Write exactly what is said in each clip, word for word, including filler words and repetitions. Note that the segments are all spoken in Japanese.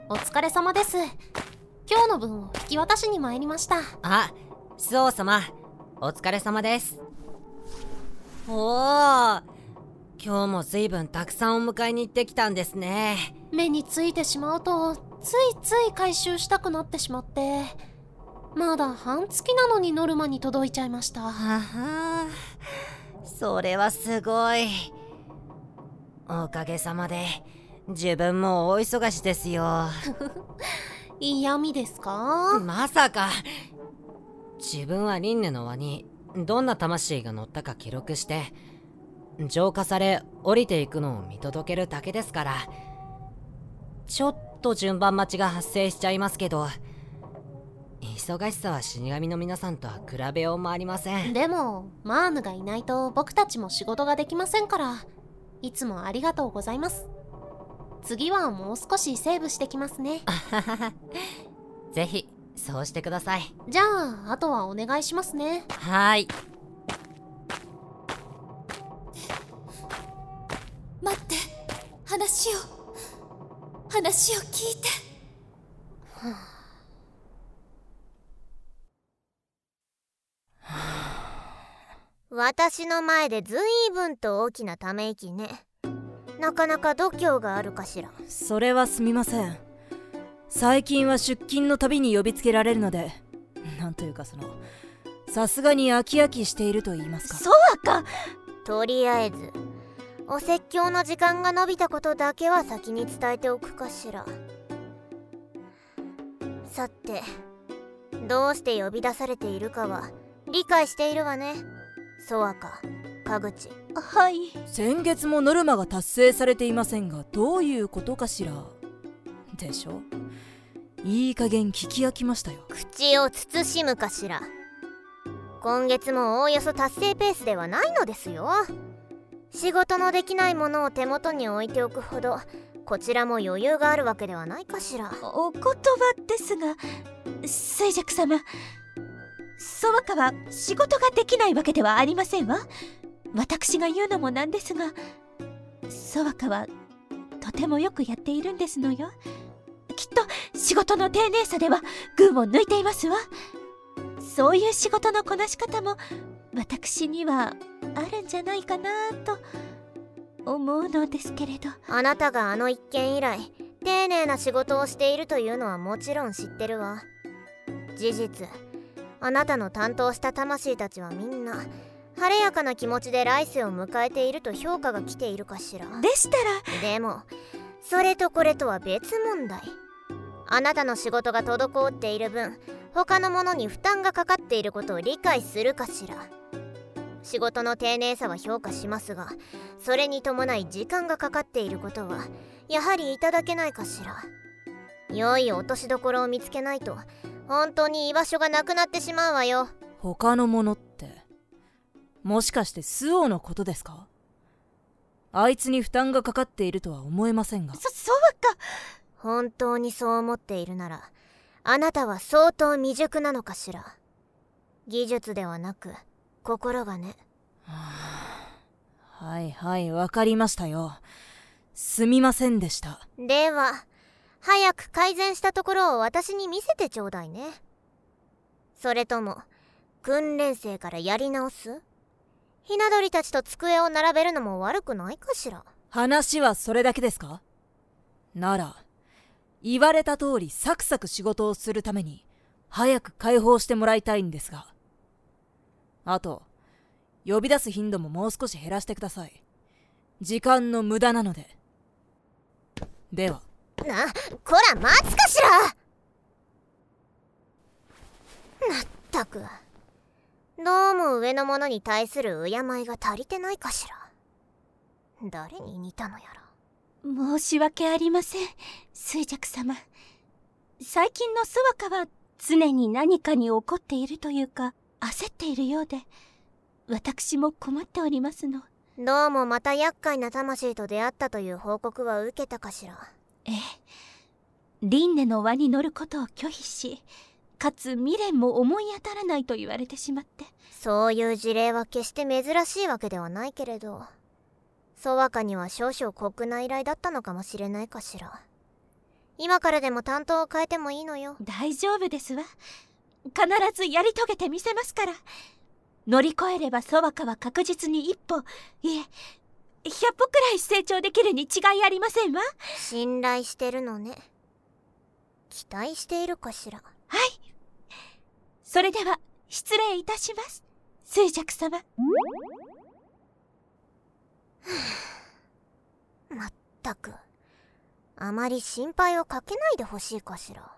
お疲れ様です。今日の分を引き渡しに参りました。 あ、スオ様、お疲れ様です。おー、今日も随分たくさんお迎えに行ってきたんですね。 目についてしまうとついつい回収したくなってしまって、まだ半月なのにノルマに届いちゃいました。 はは、それはすごい。おかげさまで自分も大忙しですよ。 嫌味ですか？ まさか。自分は輪廻の輪にどんな魂が乗ったか記録して、浄化され降りていくのを見届けるだけですから。ちょっと順番待ちが発生しちゃいますけど、忙しさは死神の皆さんとは比べようもありません。 でもマーヌがいないと僕たちも仕事ができませんから、いつもありがとうございます。次はもう少しセーブしてきますね。 ぜひそうしてください。 じゃああとはお願いしますね。 はい。 待って、話を話を聞いて。 はあ、私の前でずいぶんと大きなため息ね。なかなか度胸があるかしら。 それはすみません。最近は出勤のたびに呼びつけられるので、なんというかそのさすがに飽き飽きしていると言いますか。 そうか。とりあえずお説教の時間が延びたことだけは先に伝えておくかしら。さて、どうして呼び出されているかは理解しているわね、ソワカ、カグチ。 はい。 先月もノルマが達成されていませんが、どういうことかしら。でしょ。いい加減聞き飽きましたよ。 口を慎むかしら。今月もおおよそ達成ペースではないのですよ。仕事のできないものを手元に置いておくほどこちらも余裕があるわけではないかしら。 お言葉ですが、衰弱様、ソワカは仕事ができないわけではありませんわ。私が言うのもなんですが、ソワカはとてもよくやっているんですのよ。きっと仕事の丁寧さでは群を抜いていますわ。そういう仕事のこなし方も私にはあるんじゃないかなと思うのですけれど。 あなたがあの一件以来丁寧な仕事をしているというのはもちろん知ってるわ。事実、あなたの担当した魂たちはみんな晴れやかな気持ちで来世を迎えていると評価が来ているかしら。 でしたら。 でもそれとこれとは別問題。あなたの仕事が滞っている分、他の者に負担がかかっていることを理解するかしら。仕事の丁寧さは評価しますが、それに伴い時間がかかっていることはやはりいただけないかしら。良い落としどころを見つけないと本当に居場所がなくなってしまうわよ。 他のものってもしかしてスオのことですか？あいつに負担がかかっているとは思えませんが。 そ、そうか。 本当にそう思っているなら、あなたは相当未熟なのかしら。技術ではなく心がね。 はいはい、わかりましたよ。すみませんでした。 では早く改善したところを私に見せてちょうだいね。それとも訓練生からやり直す？ひな鳥たちと机を並べるのも悪くないかしら。 話はそれだけですか？なら言われた通りサクサク仕事をするために早く解放してもらいたいんですが。あと呼び出す頻度ももう少し減らしてください。時間の無駄なので。では。 な、こら待つかしら。まったく、どうも上の者に対する敬いが足りてないかしら。誰に似たのやら。 申し訳ありません、衰弱様。最近のソワカは常に何かに怒っているというか焦っているようで、私も困っておりますの。 どうもまた厄介な魂と出会ったという報告は受けたかしら。 ええ、輪廻の輪に乗ることを拒否し、かつ未練も思い当たらないと言われてしまって。 そういう事例は決して珍しいわけではないけれど、ソワカには少々酷な依頼だったのかもしれないかしら。 今からでも担当を変えてもいいのよ。 大丈夫ですわ。必ずやり遂げてみせますから。乗り越えればソワカは確実に一歩、いえひゃっぽくらい成長できるに違いありませんわ。 信頼してるのね。期待しているかしら。 はい。それでは失礼いたします、衰弱様。 まったく、あまり心配をかけないでほしいかしら。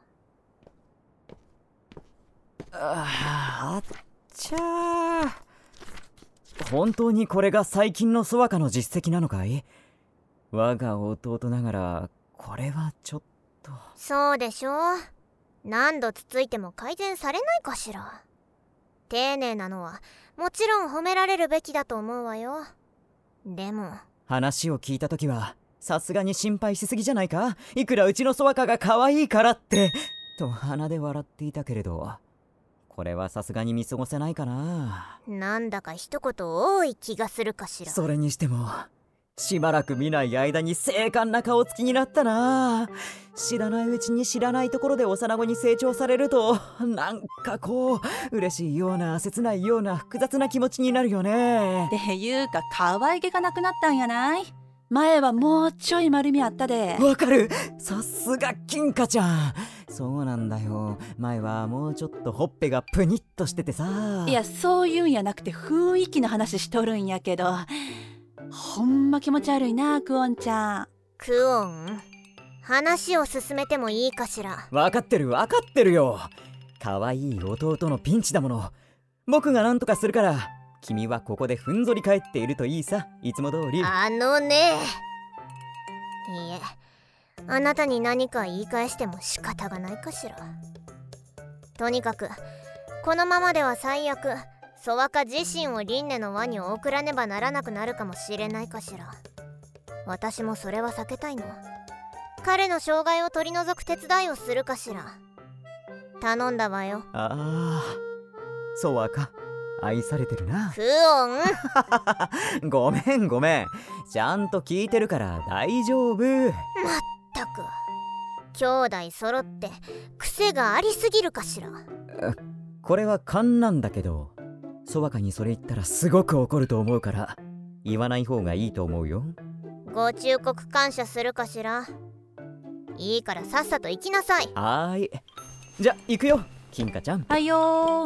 あっちゃー。本当にこれが最近のソワカの実績なのかい？我が弟ながらこれはちょっと。 そうでしょう。何度つついても改善されないかしら。丁寧なのはもちろん褒められるべきだと思うわよ。でも話を聞いた時はさすがに心配しすぎじゃないか？いくらうちのソワカが可愛いからってと鼻で笑っていたけれど、これはさすがに見過ごせないかな。 なんだか一言多い気がするかしら。 それにしてもしばらく見ない間に精悍な顔つきになったな。知らないうちに知らないところで幼子に成長されると、なんかこう嬉しいような切ないような複雑な気持ちになるよね。 っていうか可愛げがなくなったんやない？前はもうちょい丸みあったで。 わかる、さすが金華ちゃん。そうなんだよ、前はもうちょっとほっぺがプニッとしててさ。 いや、そういうんやなくて雰囲気の話しとるんやけど、ほんま気持ち悪いな、クオンちゃん。 クオン、話を進めてもいいかしら。 わかってるわかってるよ。可愛い弟のピンチだもの。僕が何とかするから、君はここでふんぞり返っているといいさ、いつも通り。 あのね、いいえ、あなたに何か言い返しても仕方がないかしら。とにかくこのままでは最悪ソワカ自身を輪廻の輪に送らねばならなくなるかもしれないかしら。私もそれは避けたいの。彼の障害を取り除く手伝いをするかしら。頼んだわよ。 ああ、ソワカ愛されてるな。 クオンごめんごめん、ちゃんと聞いてるから大丈夫。 まったく、兄弟揃って癖がありすぎるかしら。 これは勘なんだけど、ソワカにそれ言ったらすごく怒ると思うから言わない方がいいと思うよ。 ご忠告感謝するかしら。いいからさっさと行きなさい。 はーい、じゃ行くよ金華ちゃん。 はいよー。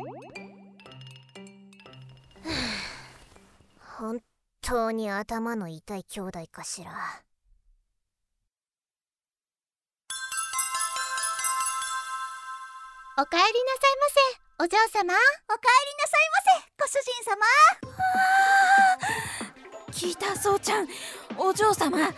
本当に頭の痛い兄弟かしら。 おかえりなさいませ、お嬢様。おかえりなさいませ、ご主人様。 聞いた、そうちゃん。お嬢様、お嬢様だって。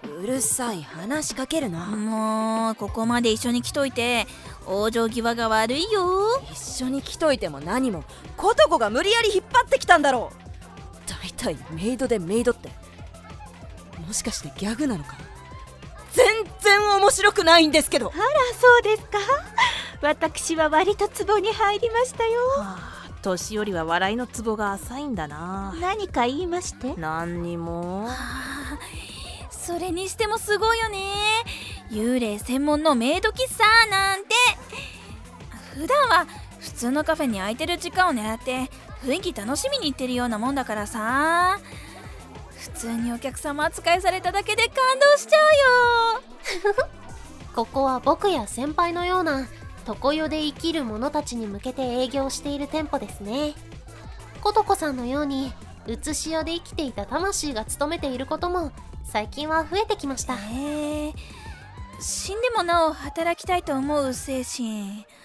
うるさい、話しかけるな。 もうここまで一緒に来といて往生際が悪いよ。 一緒に来といても何も、コトコが無理やり引っ張ってきたんだろう。だいたいメイドでメイドって、もしかしてギャグなのか？全然面白くないんですけど。 あら、そうですか。私は割とツボに入りましたよ。 はあ、年寄りは笑いのツボが浅いんだな。 何か言いまして？ 何にも。 はあ、それにしてもすごいよね。幽霊専門のメイド喫茶なんて。普段は普通のカフェに空いてる時間を狙って雰囲気楽しみに行ってるようなもんだからさ。普通にお客様扱いされただけで感動しちゃうよ。 ここは僕や先輩のような常世で生きる者たちに向けて営業している店舗ですね。コトコさんのように写し屋で生きていた魂が勤めていることも最近は増えてきました。 へえ、死んでもなお働きたいと思う精神、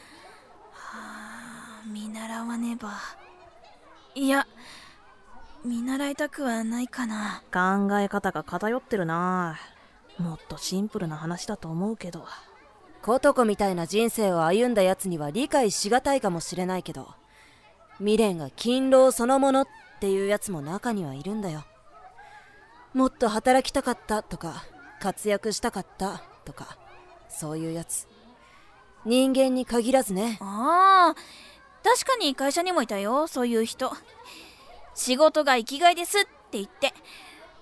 はあ、見習わねば。いや、見習いたくはないかな。 考え方が偏ってるな。もっとシンプルな話だと思うけど。 コトコみたいな人生を歩んだやつには理解しがたいかもしれないけど、未練が勤労そのものっていうやつも中にはいるんだよ。もっと働きたかったとか活躍したかったとか、そういうやつ、人間に限らずね。 ああ、確かに会社にもいたよ、そういう人。仕事が生きがいですって言って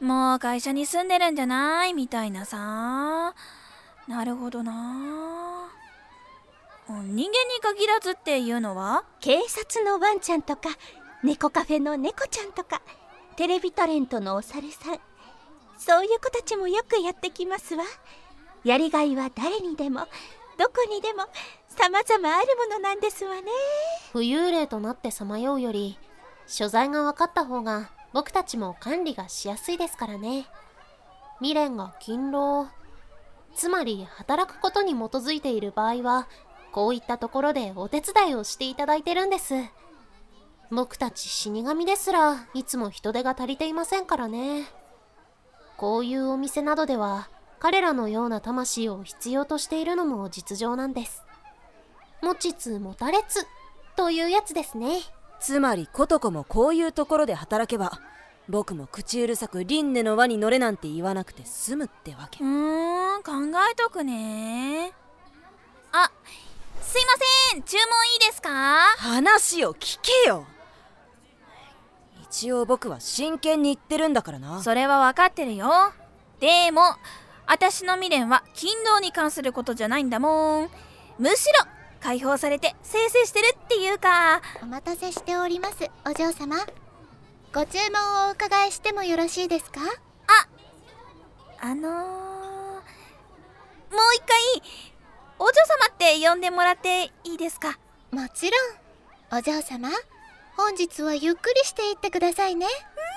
もう会社に住んでるんじゃないみたいなさ。なるほどな。人間に限らずっていうのは、 警察のワンちゃんとか、猫カフェの猫ちゃんとか、テレビタレントのお猿さん、そういう子たちもよくやってきますわ。やりがいは誰にでもどこにでも様々あるものなんですわね。 浮遊霊となってさまようより所在が分かった方が僕たちも管理がしやすいですからね。未練が勤労、つまり働くことに基づいている場合はこういったところでお手伝いをしていただいてるんです。僕たち死神ですらいつも人手が足りていませんからね。こういうお店などでは彼らのような魂を必要としているのも実情なんです。持ちつ持たれつというやつですね。 つまりコトコもこういうところで働けば、僕も口うるさく輪廻の輪に乗れなんて言わなくて済むってわけ。 うーん、考えとくね。あ、すいません、注文いいですか？ 話を聞けよ。一応僕は真剣に言ってるんだからな。 それは分かってるよ。でも私の未練は勤労に関することじゃないんだもん。むしろ解放されてせいせいしてるっていうか。 お待たせしております、お嬢様。ご注文をお伺いしてもよろしいですか？ あ、あのー、もう一回お嬢様って呼んでもらっていいですか？ もちろん。お嬢様、本日はゆっくりしていってくださいね。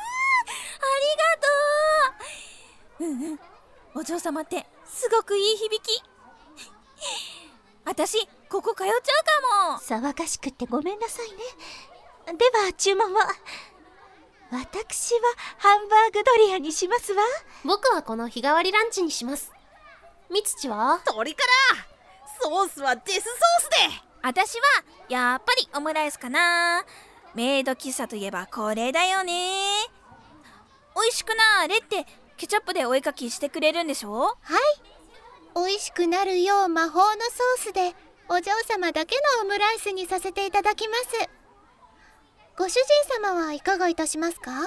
うーん、ありがとう。うんうん、お嬢様ってすごくいい響き。私ここ通っちゃうかも。 騒がしくってごめんなさいね。では注文を。私はハンバーグドリアにしますわ。 僕はこの日替わりランチにします。みつちは？ 鶏からソースはデスソースで。 私はやっぱりオムライスかな。メイド喫茶といえばこれだよね。おいしくなーれってケチャップでお絵かきしてくれるんでしょ？ はい、おいしくなるよう魔法のソースでお嬢様だけのオムライスにさせていただきます。ご主人様はいかがいたしますか？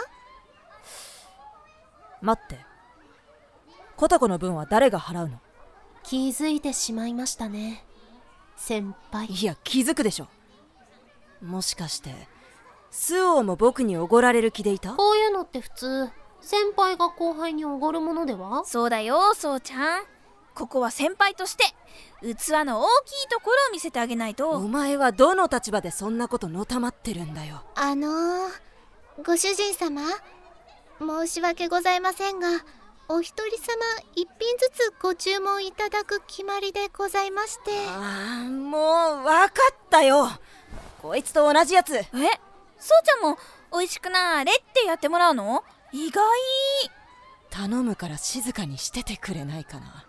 待って、コトコの分は誰が払うの？ 気づいてしまいましたね、先輩。 いや、気づくでしょ。もしかしてスオも僕におごられる気でいた？ こういうのって普通先輩が後輩におごるものでは？ そうだよ、そうちゃん。ここは先輩として器の大きいところを見せてあげないと。 お前はどの立場でそんなことのたまってるんだよ。 あのー、ご主人様、申し訳ございませんが、お一人様一品ずつご注文いただく決まりでございまして。 ああ、もう分かったよ。こいつと同じやつ。え、 そうちゃんもおいしくなーれってやってもらうの？意外。 頼むから静かにしててくれないかな。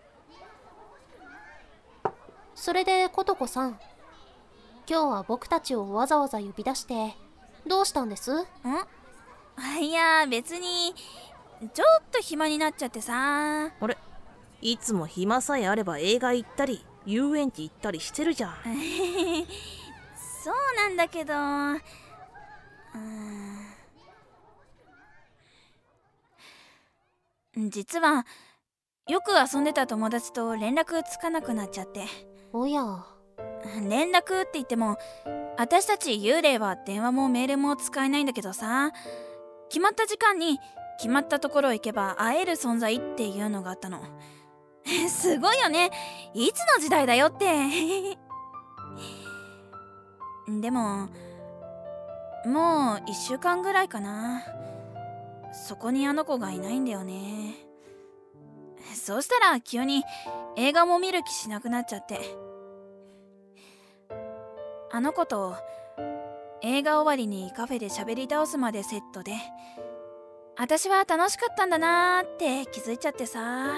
それでコトコさん、今日は僕たちをわざわざ呼び出してどうしたんです？ん？ いや別にちょっと暇になっちゃってさ。 あれ、いつも暇さえあれば映画行ったり遊園地行ったりしてるじゃん。 そうなんだけど、うーん、実はよく遊んでた友達と連絡つかなくなっちゃって。 おや。 連絡って言っても私たち幽霊は電話もメールも使えないんだけどさ、決まった時間に決まったところ行けば会える存在っていうのがあったの。すごいよね、いつの時代だよって。でももういっしゅうかんぐらいかな、そこにあの子がいないんだよね。そうしたら急に映画も見る気しなくなっちゃって、あの子と映画終わりにカフェで喋り倒すまでセットで、私は楽しかったんだなーって気づいちゃってさ、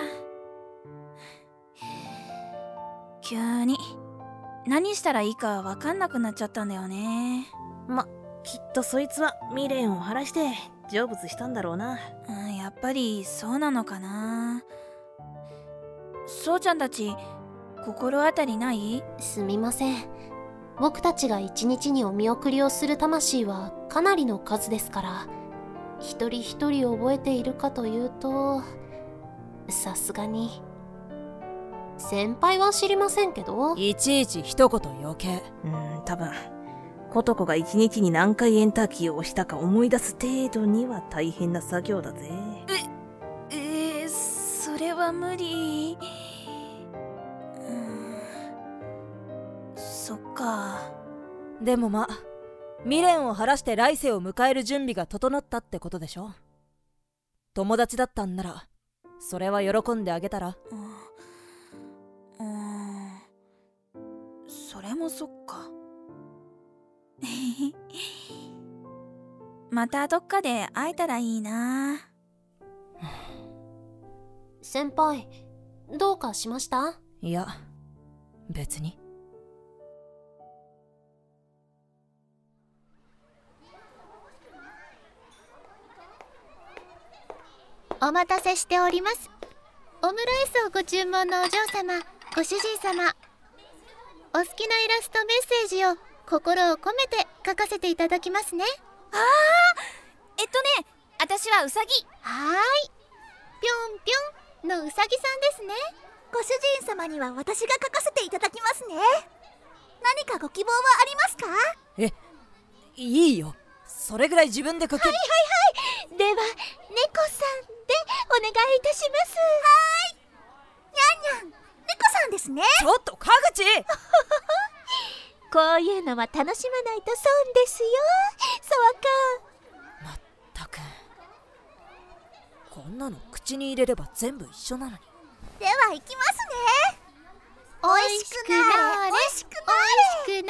急に何したらいいか分かんなくなっちゃったんだよね。 ま、きっとそいつは未練を晴らして成仏したんだろうな。 うん、やっぱりそうなのかな。そうちゃんたち心当たりない？ すみません、僕たちが一日にお見送りをする魂はかなりの数ですから、 一人一人覚えているかというと、さすがに。先輩は知りませんけど。 いちいち一言余計。 うーん、多分ことこが一日に何回エンターキーを押したか思い出す程度には大変な作業だぜ。 え、えー、それは無理。うーん、そっか。 でもま、未練を晴らして来世を迎える準備が整ったってことでしょ。友達だったんならそれは喜んであげたら。 うーん、それもそっか。またどっかで会えたらいいな。 先輩、どうかしました？ いや、別に。 お待たせしております。オムライスをご注文のお嬢様、ご主人様。お好きなイラストメッセージを心を込めて書かせていただきますね。 あー、えっとね、私はウサギ。 はーい。ぴょんぴょんのうさぎさんですね。 ご主人様には私が書かせていただきますね。何かご希望はありますか？ え、いいよ。それぐらい自分で書ける。 はいはいはい。では、猫さんでお願いいたします。はーい。にゃんにゃん、猫さんですね。 ちょっと、川口こういうのは楽しまないと損ですよ、ソワカ。 まったく、こんなの口に入れれば全部一緒なのに。 では行きますね。おいしくなれ、おいしくなれ、 おいしくなれ、ぴょんぴょんぴょん。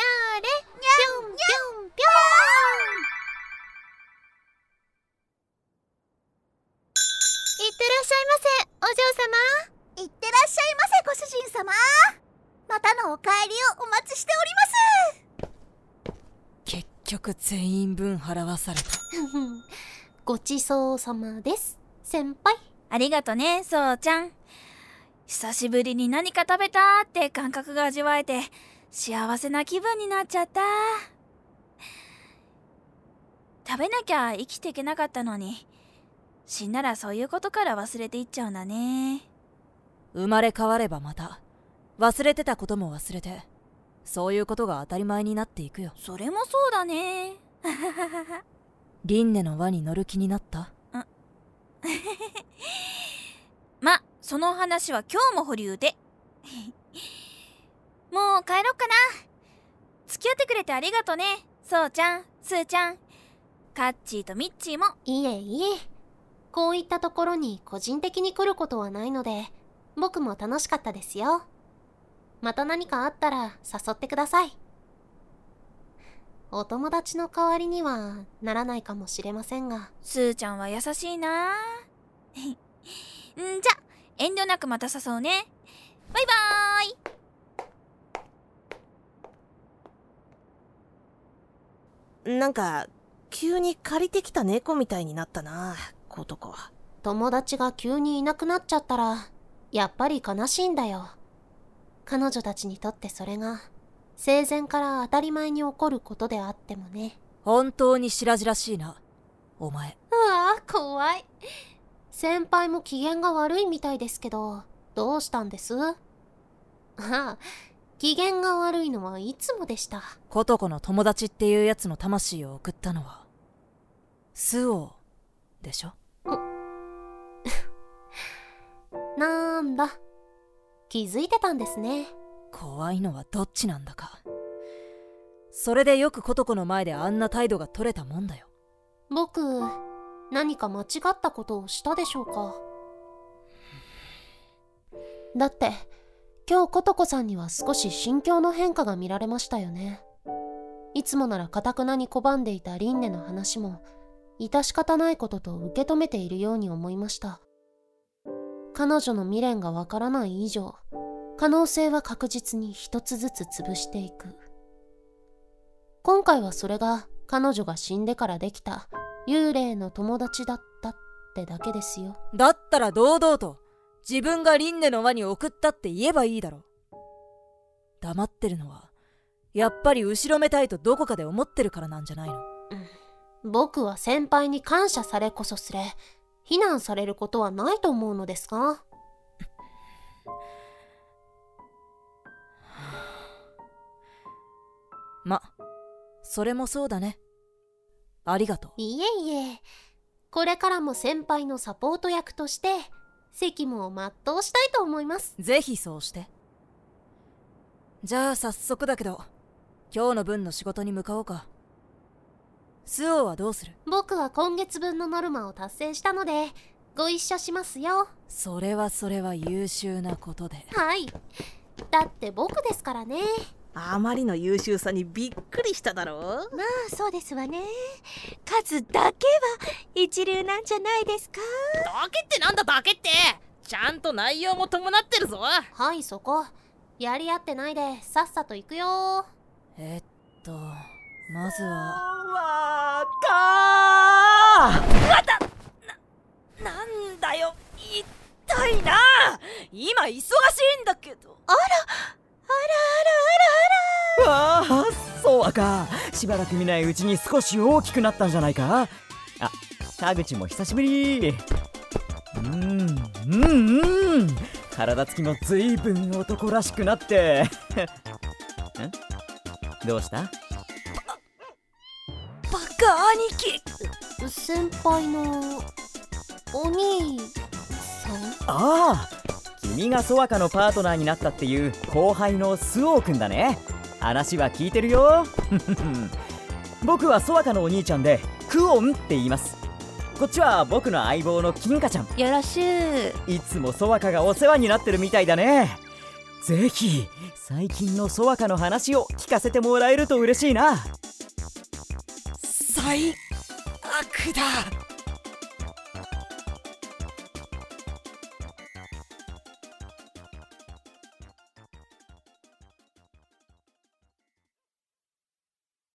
いってらっしゃいませ、お嬢様。 いってらっしゃいませ、ご主人様。またのお帰りをお待ちしております。 結局全員分払わされた。 ごちそうさまです、先輩。 ありがとね、そうちゃん。久しぶりに何か食べたって感覚が味わえて幸せな気分になっちゃった。食べなきゃ生きていけなかったのに、死んだらそういうことから忘れていっちゃうんだね。 生まれ変わればまた忘れてたことも忘れて、そういうことが当たり前になっていくよ。 それもそうだね。 輪廻の輪に乗る気になった？ ま、その話は今日も保留で。もう帰ろっかな。付き合ってくれてありがとね、そうちゃん、すーちゃん、カッチーとミッチーも。 いえいえ、こういったところに個人的に来ることはないので、僕も楽しかったですよ。また何かあったら誘ってください。お友達の代わりにはならないかもしれませんが。 すーちゃんは優しいな。んじゃ、遠慮なくまた誘うね。バイバーイ。なんか急に借りてきた猫みたいになったな、ことこ。 友達が急にいなくなっちゃったらやっぱり悲しいんだよ。彼女たちにとってそれが生前から当たり前に起こることであってもね。 本当に白々しいな、お前。 うわぁ、怖い。先輩も機嫌が悪いみたいですけど、どうしたんです？ああ、機嫌が悪いのはいつもでした。 ことこの友達っていうやつの魂を送ったのはスオでしょ。 なんだ、気づいてたんですね。 怖いのはどっちなんだか。それでよくことこの前であんな態度が取れたもんだよ。 僕、何か間違ったことをしたでしょうか。だって今日ことこさんには少し心境の変化が見られましたよね。いつもなら堅くなに拒んでいた輪廻の話も致し方ないことと受け止めているように思いました。彼女の未練がわからない以上、可能性は確実に一つずつ潰していく。今回はそれが彼女が死んでからできた幽霊の友達だったってだけですよ。 だったら堂々と自分が輪廻の輪に送ったって言えばいいだろ。黙ってるのはやっぱり後ろめたいとどこかで思ってるからなんじゃないの？ うん、 僕は先輩に感謝されこそすれ、非難されることはないと思うのですが。 ま、それもそうだね。ありがとう。 いえいえ、これからも先輩のサポート役として責務を全うしたいと思います。 ぜひそうして。じゃあ早速だけど、今日の分の仕事に向かおうか。スオはどうする？ 僕は今月分のノルマを達成したのでご一緒しますよ。 それはそれは優秀なことで。 はい、だって僕ですからね。 あまりの優秀さにびっくりしただろう。 まあそうですわね。数だけは一流なんじゃないですか。 だけってなんだだけって、ちゃんと内容も伴ってるぞ。 はい、そこやり合ってないでさっさと行くよ。 えっとまずはわかーわたな、なんだよ、痛いな。今忙しいんだけど。 あらあらあらあらあら。 わあ、そうか。しばらく見ないうちに少し大きくなったんじゃないか。あ、田口も久しぶり。うんうんうん、体つきもずいぶん男らしくなってん、どうした？ バカ兄貴。 先輩のお兄さん？ ああ、君がソワカのパートナーになったっていう後輩のスオーくんだね。話は聞いてるよ。僕はソワカのお兄ちゃんでクオンって言います。こっちは僕の相棒の金華ちゃん。 よろしゅう。 いつもソワカがお世話になってるみたいだね。ぜひ最近のソワカの話を聞かせてもらえると嬉しいな。 最悪だ。